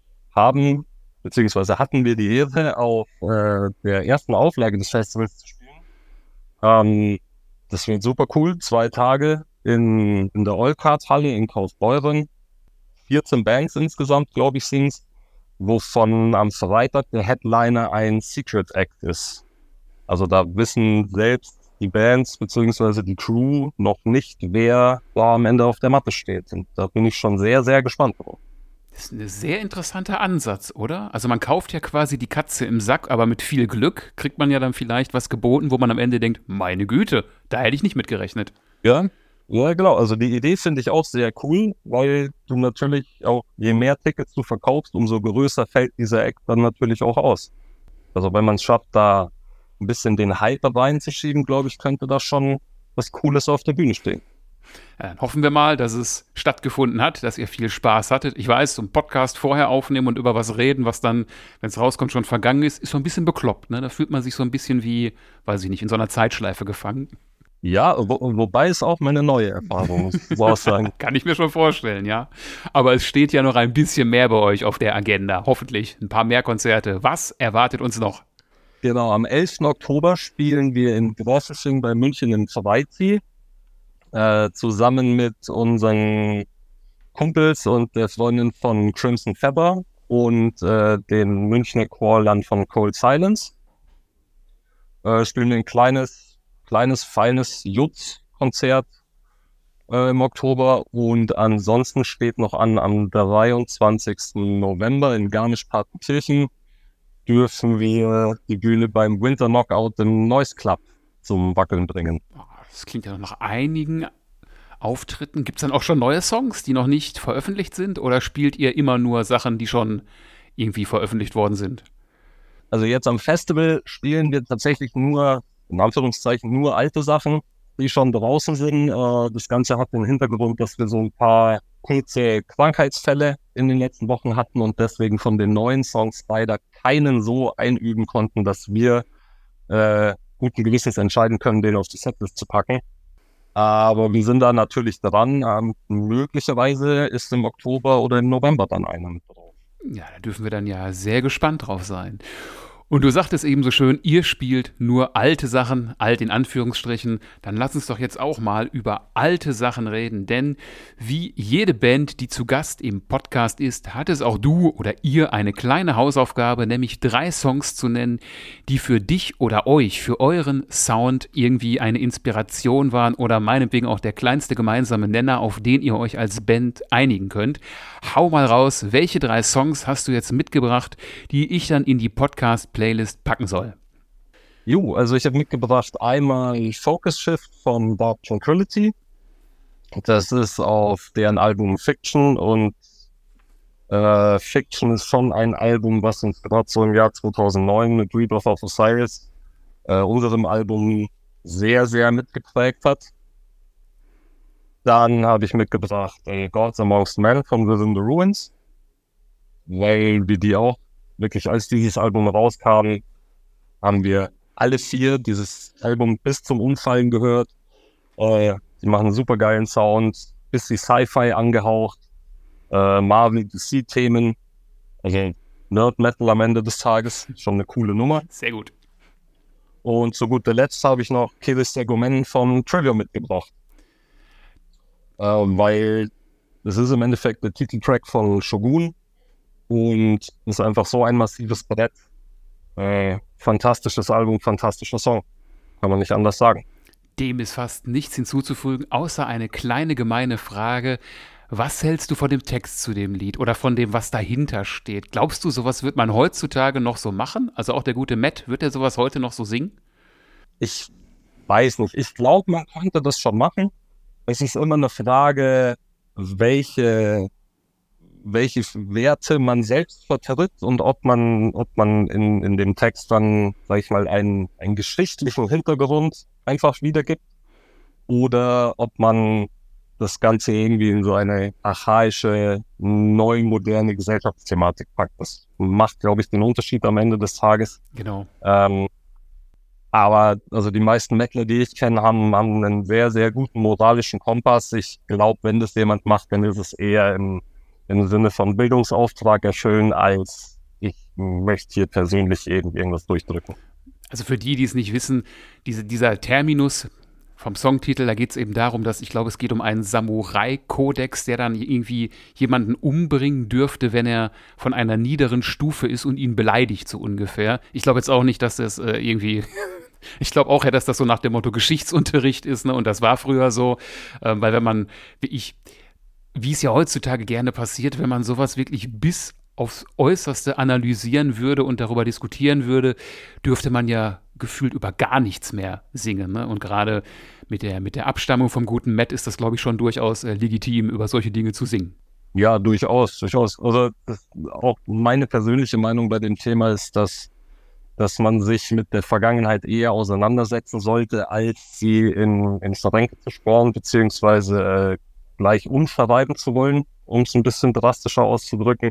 hatten wir die Ehre, auf der ersten Auflage des Festivals zu spielen. Das wird super cool. 2 Tage in der Olcart-Halle in Kaufbeuren. 14 Bands insgesamt, glaube ich, sind's, wovon am Freitag der Headliner ein Secret Act ist. Also da wissen selbst die Bands bzw. die Crew noch nicht, wer da am Ende auf der Matte steht. Und da bin ich schon sehr, sehr gespannt drauf. Das ist ein sehr interessanter Ansatz, oder? Also man kauft ja quasi die Katze im Sack, aber mit viel Glück kriegt man ja dann vielleicht was geboten, wo man am Ende denkt, meine Güte, da hätte ich nicht mitgerechnet. Ja, genau. Also die Idee finde ich auch sehr cool, weil du natürlich auch, je mehr Tickets du verkaufst, umso größer fällt dieser Act dann natürlich auch aus. Also wenn man es schafft, da ein bisschen den Hype reinzuschieben, glaube ich, könnte da schon was Cooles auf der Bühne stehen. Ja, dann hoffen wir mal, dass es stattgefunden hat, dass ihr viel Spaß hattet. Ich weiß, so einen Podcast vorher aufnehmen und über was reden, was dann, wenn es rauskommt, schon vergangen ist so ein bisschen bekloppt. Ne? Da fühlt man sich so ein bisschen wie, weiß ich nicht, in so einer Zeitschleife gefangen. Ja, wobei es auch meine neue Erfahrung ist, so auch sagen. Kann ich mir schon vorstellen, ja. Aber es steht ja noch ein bisschen mehr bei euch auf der Agenda. Hoffentlich ein paar mehr Konzerte. Was erwartet uns noch? Genau, am 11. Oktober spielen wir in Großesching bei München im Zweizee. Zusammen mit unseren Kumpels und der Freundin von Crimson Feather und den Münchner Chorland von Cold Silence. Spielen wir ein kleines, feines Jutz-Konzert im Oktober und ansonsten steht noch an, am 23. November in Garmisch-Partenkirchen dürfen wir die Bühne beim Winter Knockout im Noise Club zum Wackeln bringen. Das klingt ja noch nach einigen Auftritten. Gibt es dann auch schon neue Songs, die noch nicht veröffentlicht sind? Oder spielt ihr immer nur Sachen, die schon irgendwie veröffentlicht worden sind? Also jetzt am Festival spielen wir tatsächlich nur, in Anführungszeichen, nur alte Sachen, die schon draußen sind. Das Ganze hat den Hintergrund, dass wir so ein paar kurze Krankheitsfälle in den letzten Wochen hatten und deswegen von den neuen Songs leider keinen so einüben konnten, dass wir guten Gewissens entscheiden können, den auf die Setlist zu packen. Aber wir sind da natürlich dran. Möglicherweise ist im Oktober oder im November dann einer mit drauf. Ja, da dürfen wir dann ja sehr gespannt drauf sein. Und du sagtest eben so schön, ihr spielt nur alte Sachen, alt in Anführungsstrichen. Dann lass uns doch jetzt auch mal über alte Sachen reden. Denn wie jede Band, die zu Gast im Podcast ist, hat es auch du oder ihr eine kleine Hausaufgabe, nämlich 3 Songs zu nennen, die für dich oder euch, für euren Sound irgendwie eine Inspiration waren oder meinetwegen auch der kleinste gemeinsame Nenner, auf den ihr euch als Band einigen könnt. Hau mal raus, welche 3 Songs hast du jetzt mitgebracht, die ich dann in die Podcast-Playlist packen soll? Jo, also ich habe mitgebracht einmal Focus Shift von Dark Tranquility. Das ist auf deren Album Fiction und Fiction ist schon ein Album, was uns gerade so im Jahr 2009 mit Rebirth of Osiris, unserem Album, sehr, sehr mitgeprägt hat. Dann habe ich mitgebracht Gods Amongst Men von Within the Ruins, weil wir die auch wirklich, als dieses Album rauskam, haben wir alle 4 dieses Album bis zum Umfallen gehört. Die machen einen super geilen Sound, bisschen Sci-Fi angehaucht, Marvel DC-Themen, also Nerd-Metal am Ende des Tages, schon eine coole Nummer. Sehr gut. Und zu guter Letzt habe ich noch Killers Degomen von Trivium mitgebracht. Weil das ist im Endeffekt der Titeltrack von Shogun und ist einfach so ein massives Brett. Fantastisches Album, fantastischer Song. Kann man nicht anders sagen. Dem ist fast nichts hinzuzufügen, außer eine kleine gemeine Frage. Was hältst du von dem Text zu dem Lied oder von dem, was dahinter steht? Glaubst du, sowas wird man heutzutage noch so machen? Also auch der gute Matt, wird er sowas heute noch so singen? Ich weiß nicht. Ich glaube, man könnte das schon machen. Es ist immer eine Frage, welche Werte man selbst vertritt und ob man in dem Text dann, sag ich mal, einen geschichtlichen Hintergrund einfach wiedergibt oder ob man das Ganze irgendwie in so eine archaische, neu moderne Gesellschaftsthematik packt. Das macht, glaube ich, den Unterschied am Ende des Tages. Genau. Aber also die meisten Mettler, die ich kenne, haben einen sehr, sehr guten moralischen Kompass. Ich glaube, wenn das jemand macht, dann ist es eher im Sinne von Bildungsauftrag erfüllen, als ich möchte hier persönlich irgendwas durchdrücken. Also für die es nicht wissen, dieser Terminus vom Songtitel, da geht es eben darum, dass ich glaube, es geht um einen Samurai-Kodex, der dann irgendwie jemanden umbringen dürfte, wenn er von einer niederen Stufe ist und ihn beleidigt, so ungefähr. Ich glaube jetzt auch nicht, dass das irgendwie ich glaube auch, dass das so nach dem Motto Geschichtsunterricht ist, ne? Und das war früher so, weil wenn man, wie es ja heutzutage gerne passiert, wenn man sowas wirklich bis aufs Äußerste analysieren würde und darüber diskutieren würde, dürfte man ja gefühlt über gar nichts mehr singen. Ne? Und gerade mit der Abstammung vom guten Matt ist das, glaube ich, schon durchaus legitim, über solche Dinge zu singen. Ja, durchaus. Also auch meine persönliche Meinung bei dem Thema ist, dass man sich mit der Vergangenheit eher auseinandersetzen sollte, als sie in Verrenke zu spornen, beziehungsweise gleich umverreiben zu wollen, um es ein bisschen drastischer auszudrücken,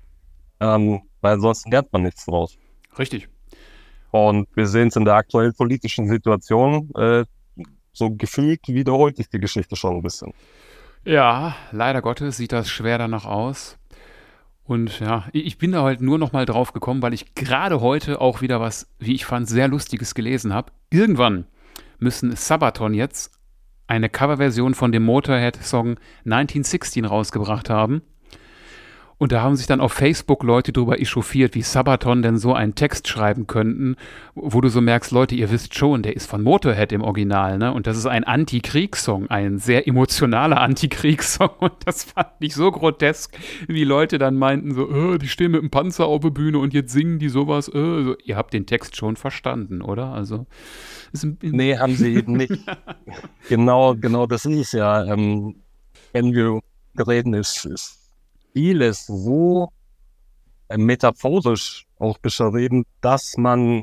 weil sonst lernt man nichts draus. Richtig. Und wir sehen es in der aktuellen politischen Situation, so gefühlt wiederholt sich die Geschichte schon ein bisschen. Ja, leider Gottes sieht das schwer danach aus. Und ja, ich bin da halt nur noch mal drauf gekommen, weil ich gerade heute auch wieder was, wie ich fand, sehr Lustiges gelesen habe. Irgendwann müssen Sabaton jetzt eine Coverversion von dem Motorhead-Song 1916 rausgebracht haben. Und da haben sich dann auf Facebook Leute drüber echauffiert, wie Sabaton denn so einen Text schreiben könnten, wo du so merkst, Leute, ihr wisst schon, der ist von Motorhead im Original, ne? Und das ist ein Antikriegssong, ein sehr emotionaler Antikriegssong. Und das fand ich so grotesk, wie Leute dann meinten so, die stehen mit dem Panzer auf der Bühne und jetzt singen die sowas. So, ihr habt den Text schon verstanden, oder? Also nee, haben sie eben nicht. Genau, das ist ja, wenn wir reden, ist vieles so metaphorisch auch beschrieben, dass man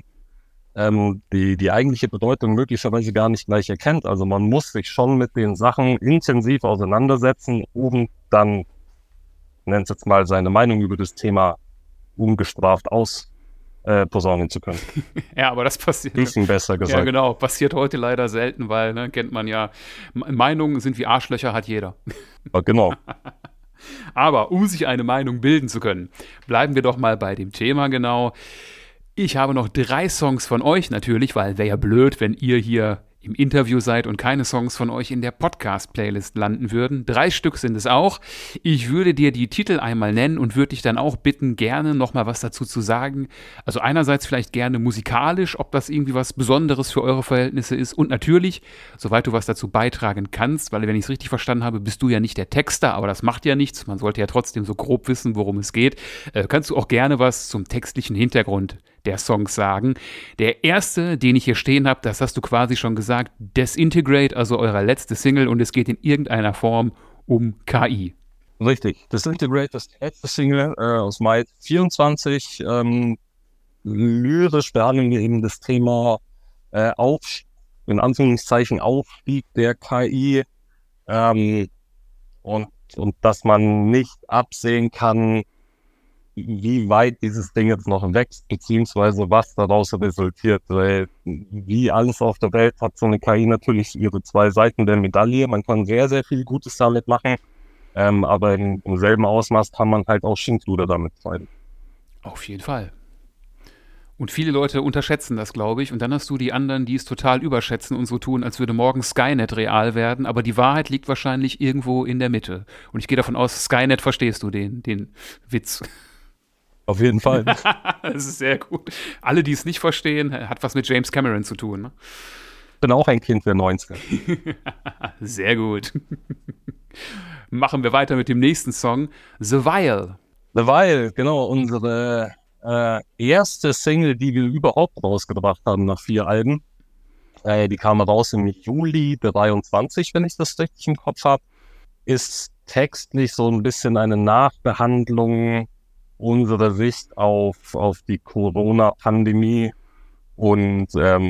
die eigentliche Bedeutung möglicherweise gar nicht gleich erkennt. Also man muss sich schon mit den Sachen intensiv auseinandersetzen, um dann, nennt es jetzt mal, seine Meinung über das Thema ungestraft posaunen zu können. Ja, aber das passiert. Bisschen besser gesagt. Ja, genau. Passiert heute leider selten, weil, ne, kennt man ja, Meinungen sind wie Arschlöcher, hat jeder. Ja, genau. Aber um sich eine Meinung bilden zu können, bleiben wir doch mal bei dem Thema genau. Ich habe noch 3 Songs von euch natürlich, weil wäre ja blöd, wenn ihr hier im Interview seid und keine Songs von euch in der Podcast-Playlist landen würden. 3 Stück sind es auch. Ich würde dir die Titel einmal nennen und würde dich dann auch bitten, gerne nochmal was dazu zu sagen. Also einerseits vielleicht gerne musikalisch, ob das irgendwie was Besonderes für eure Verhältnisse ist. Und natürlich, soweit du was dazu beitragen kannst, weil wenn ich es richtig verstanden habe, bist du ja nicht der Texter, aber das macht ja nichts. Man sollte ja trotzdem so grob wissen, worum es geht. Kannst du auch gerne was zum textlichen Hintergrund der Songs sagen. Der erste, den ich hier stehen habe, das hast du quasi schon gesagt, Desintegrate, also eure letzte Single, und es geht in irgendeiner Form um KI. Richtig. Desintegrate ist die letzte Single aus Mai 24. Lyrisch behandeln wir eben das Thema in Anführungszeichen Aufstieg der KI und dass man nicht absehen kann, wie weit dieses Ding jetzt noch wächst, beziehungsweise was daraus resultiert. Weil wie alles auf der Welt hat so eine KI natürlich ihre zwei Seiten der Medaille. Man kann sehr, sehr viel Gutes damit machen, aber im selben Ausmaß kann man halt auch Schindluder damit treiben. Auf jeden Fall. Und viele Leute unterschätzen das, glaube ich. Und dann hast du die anderen, die es total überschätzen und so tun, als würde morgen Skynet real werden. Aber die Wahrheit liegt wahrscheinlich irgendwo in der Mitte. Und ich gehe davon aus, Skynet verstehst du den Witz. Auf jeden Fall. Das ist sehr gut. Alle, die es nicht verstehen, hat was mit James Cameron zu tun. Ne? Ich bin auch ein Kind der 90er. Sehr gut. Machen wir weiter mit dem nächsten Song, The Vial. The Vial, genau, unsere erste Single, die wir überhaupt rausgebracht haben nach 4 Alben. Die kam raus im Juli 23, wenn ich das richtig im Kopf habe. Ist textlich so ein bisschen eine Nachbehandlung unserer Sicht auf die Corona-Pandemie und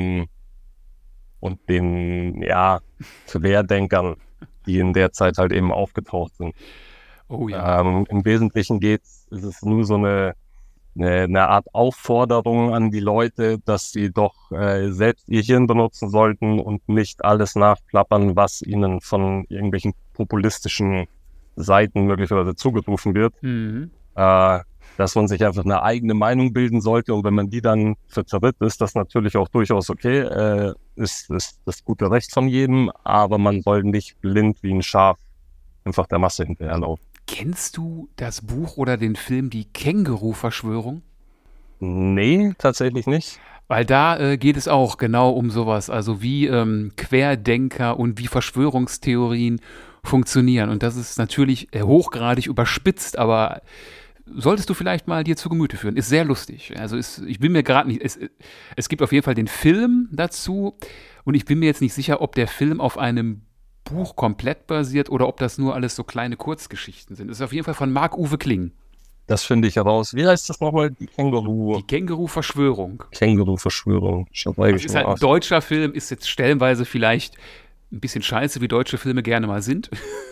den Querdenkern, die in der Zeit halt eben aufgetaucht sind. Oh ja. Im Wesentlichen ist es nur so eine Art Aufforderung an die Leute, dass sie doch selbst ihr Hirn benutzen sollten und nicht alles nachplappern, was ihnen von irgendwelchen populistischen Seiten möglicherweise zugerufen wird. Mhm. Dass man sich einfach eine eigene Meinung bilden sollte und wenn man die dann vertritt, ist das natürlich auch durchaus okay. Ist das gute Recht von jedem, aber man soll nicht blind wie ein Schaf einfach der Masse hinterherlaufen. Kennst du das Buch oder den Film Die Känguru-Verschwörung? Nee, tatsächlich nicht. Weil da geht es auch genau um sowas, also wie Querdenker und wie Verschwörungstheorien funktionieren. Und das ist natürlich hochgradig überspitzt, aber solltest du vielleicht mal dir zu Gemüte führen. Ist sehr lustig. Also ich bin mir gerade nicht, es gibt auf jeden Fall den Film dazu und ich bin mir jetzt nicht sicher, ob der Film auf einem Buch komplett basiert oder ob das nur alles so kleine Kurzgeschichten sind. Das ist auf jeden Fall von Marc-Uwe Kling. Das finde ich heraus. Wie heißt das nochmal? Die Känguru-Verschwörung. Känguru-Verschwörung. Das ist halt ein deutscher Film, ist jetzt stellenweise vielleicht ein bisschen scheiße, wie deutsche Filme gerne mal sind.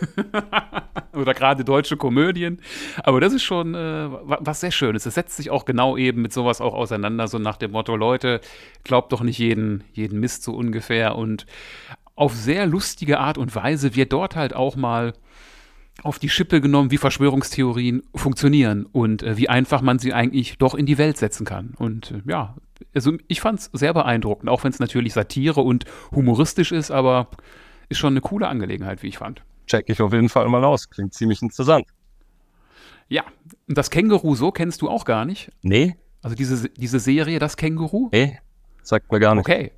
Oder gerade deutsche Komödien. Aber das ist schon was sehr Schönes. Es setzt sich auch genau eben mit sowas auch auseinander, so nach dem Motto, Leute, glaubt doch nicht jeden Mist so ungefähr. Und auf sehr lustige Art und Weise wird dort halt auch mal auf die Schippe genommen, wie Verschwörungstheorien funktionieren und wie einfach man sie eigentlich doch in die Welt setzen kann. Und also ich fand es sehr beeindruckend, auch wenn es natürlich Satire und humoristisch ist, aber ist schon eine coole Angelegenheit, wie ich fand. Check ich auf jeden Fall mal aus. Klingt ziemlich interessant. Ja, und das Känguru so kennst du auch gar nicht? Nee. Also diese Serie, das Känguru? Nee, sagt mir gar nicht. Okay.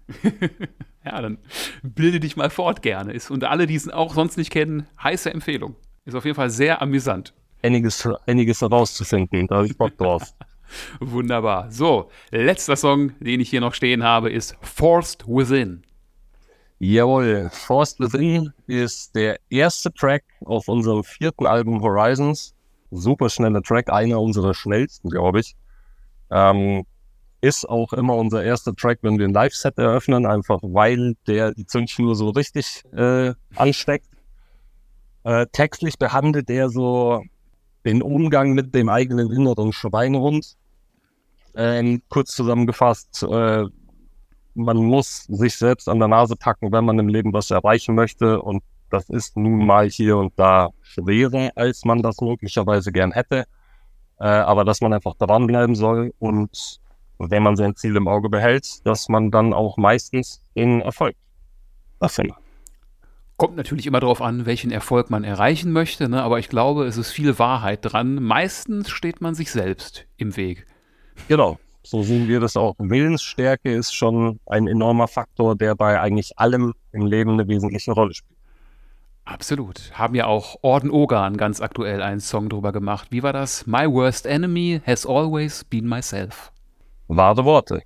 Ja, dann bilde dich mal fort gerne. Und alle, die es auch sonst nicht kennen, heiße Empfehlung. Ist auf jeden Fall sehr amüsant. Einiges herauszufinden, da habe ich Bock drauf. Wunderbar. So, letzter Song, den ich hier noch stehen habe, ist Forced Within. Jawohl, Forced Within ist der erste Track auf unserem 4. Album Horizons. Super schneller Track, einer unserer schnellsten, glaube ich. Ist auch immer unser erster Track, wenn wir ein Live-Set eröffnen, einfach weil der die Zündschnur so richtig ansteckt. Textlich behandelt er so den Umgang mit dem eigenen inneren Schweinehund. Kurz zusammengefasst, man muss sich selbst an der Nase packen, wenn man im Leben was erreichen möchte und das ist nun mal hier und da schwerer, als man das möglicherweise gern hätte. Aber dass man einfach dranbleiben soll und wenn man sein Ziel im Auge behält, dass man dann auch meistens den Erfolg erfüllt. Kommt natürlich immer darauf an, welchen Erfolg man erreichen möchte, ne? Aber ich glaube, es ist viel Wahrheit dran. Meistens steht man sich selbst im Weg. Genau, so sehen wir das auch. Willensstärke ist schon ein enormer Faktor, der bei eigentlich allem im Leben eine wesentliche Rolle spielt. Absolut. Haben ja auch Orden Ogan ganz aktuell einen Song drüber gemacht. Wie war das? My worst enemy has always been myself. Wahre Worte.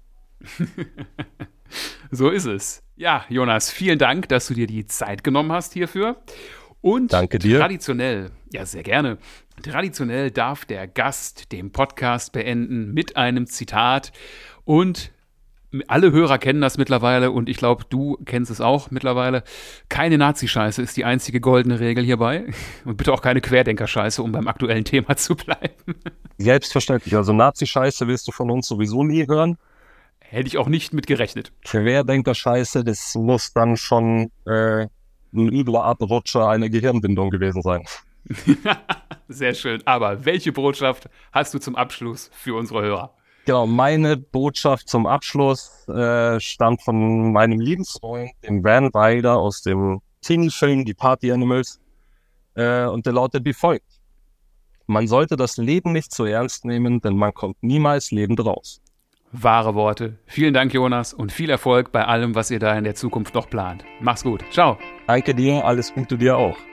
So ist es. Ja, Jonas, vielen Dank, dass du dir die Zeit genommen hast hierfür. Und danke dir. Traditionell, ja sehr gerne, traditionell darf der Gast den Podcast beenden mit einem Zitat. Und alle Hörer kennen das mittlerweile und ich glaube, du kennst es auch mittlerweile. Keine Nazi-Scheiße ist die einzige goldene Regel hierbei. Und bitte auch keine Querdenker-Scheiße, um beim aktuellen Thema zu bleiben. Selbstverständlich. Also Nazi-Scheiße wirst du von uns sowieso nie hören. Hätte ich auch nicht mit gerechnet. Querdenker-Scheiße, das muss dann schon ein übler Abrutscher einer Gehirnbindung gewesen sein. Sehr schön. Aber welche Botschaft hast du zum Abschluss für unsere Hörer? Genau, meine Botschaft zum Abschluss stammt von meinem Lebensfreund, dem Van Ryder aus dem Teenie-Film Die Party Animals. Und der lautet wie folgt: Man sollte das Leben nicht zu ernst nehmen, denn man kommt niemals lebend raus. Wahre Worte. Vielen Dank, Jonas, und viel Erfolg bei allem, was ihr da in der Zukunft noch plant. Mach's gut. Ciao. Danke dir, alles Gute dir auch.